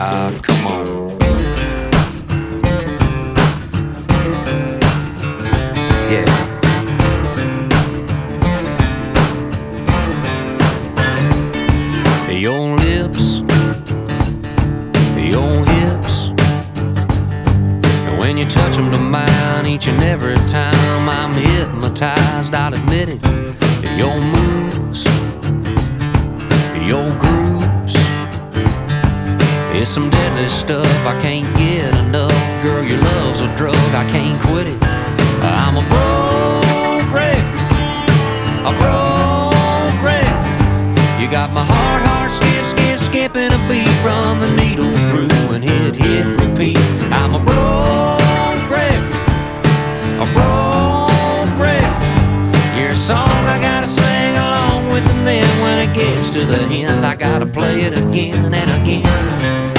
Come on. Yeah. Your lips, your hips, and when you touch them to mine each and every time, I'm hypnotized, I'll admit it. Your moves, your grooves, it's some deadly stuff, I can't get enough. Girl, your love's a drug, I can't quit it. I'm a broke record, a broke record. You got my heart skipping a beat. Run the needle through and hit, repeat. I'm a broke record, a broke record. Your song I gotta sing along with, and then when it gets to the end, I gotta play it again and again.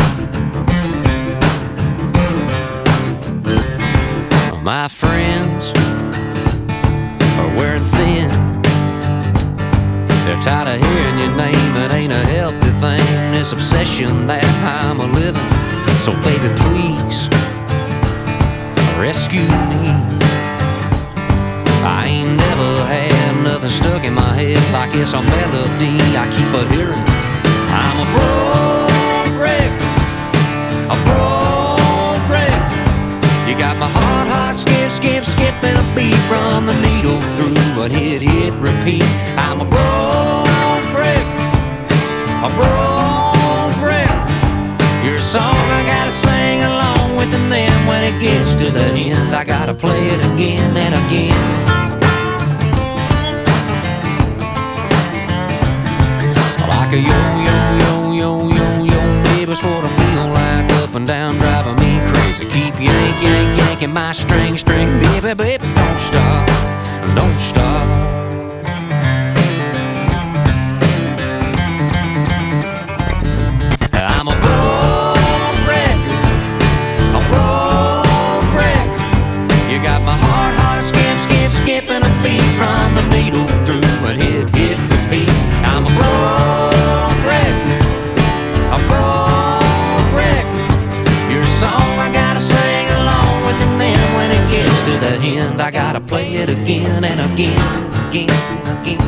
My friends are wearing thin. They're tired of hearing your name, it ain't a healthy thing, this obsession that I'm a living. So baby, please rescue me. I ain't never had nothing stuck in my head like it's a melody I keep a hearing. I'm a broke record, a broke record. You got my heart skipping a beat. Run the needle through and hit, repeat. I'm a broke record, a broke record. Your song I gotta sing along with, and then when it gets to the end, I gotta play it again and again. Like a yo, baby's what I feel like, up and down, driving me crazy. Keep yanking my string, baby, don't stop, don't stop. I'm a broke record, a broke record. You got my heart skipping a beat. Run the needle through and hit, repeat. I'm a broke record, a broke record. Your song I gotta sing along with, and then when it gets to the end, I gotta play it again and again, again.